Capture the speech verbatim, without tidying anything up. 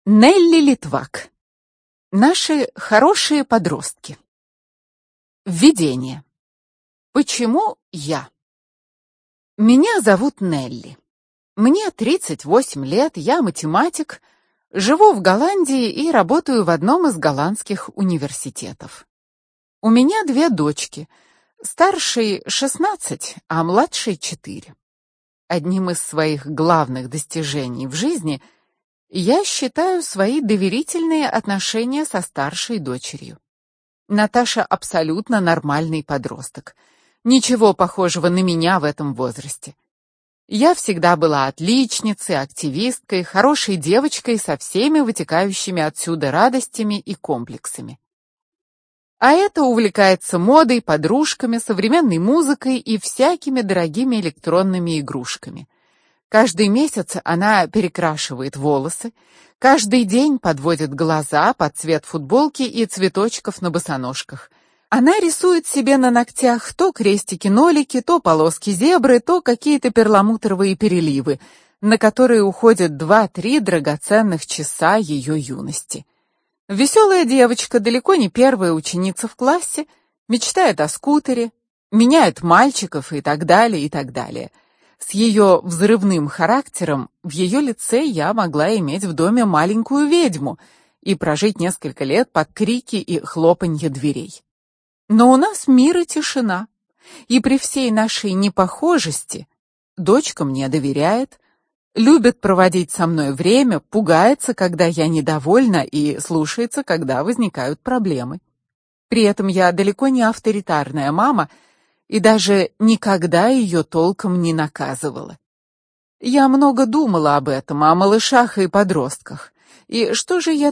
Нелли Литвак. Наши хорошие подростки. Введение. Почему я? Меня зовут Нелли. Мне тридцать восемь лет, я математик, живу в Голландии и работаю в одном из голландских университетов. У меня две дочки. Старшей шестнадцать, а младшей четыре. Одним из своих главных достижений в жизни я считаю свои доверительные отношения со старшей дочерью. Наташа абсолютно нормальный подросток. Ничего похожего на меня в этом возрасте. Я всегда была отличницей, активисткой, хорошей девочкой со всеми вытекающими отсюда радостями и комплексами. А это увлекается модой, подружками, современной музыкой и всякими дорогими электронными игрушками. Каждый месяц она перекрашивает волосы, каждый день подводит глаза под цвет футболки и цветочков на босоножках. Она рисует себе на ногтях то крестики-нолики, то полоски зебры, то какие-то перламутровые переливы, на которые уходят два-три драгоценных часа ее юности. Веселая девочка, далеко не первая ученица в классе, мечтает о скутере, меняет мальчиков и так далее, и так далее. С ее взрывным характером в ее лице я могла иметь в доме маленькую ведьму и прожить несколько лет под крики и хлопанье дверей. Но у нас мир и тишина, и при всей нашей непохожести дочка мне доверяет, любит проводить со мной время, пугается, когда я недовольна, и слушается, когда возникают проблемы. При этом я далеко не авторитарная мама, и даже никогда ее толком не наказывала. Я много думала об этом, о малышах и подростках. И что же я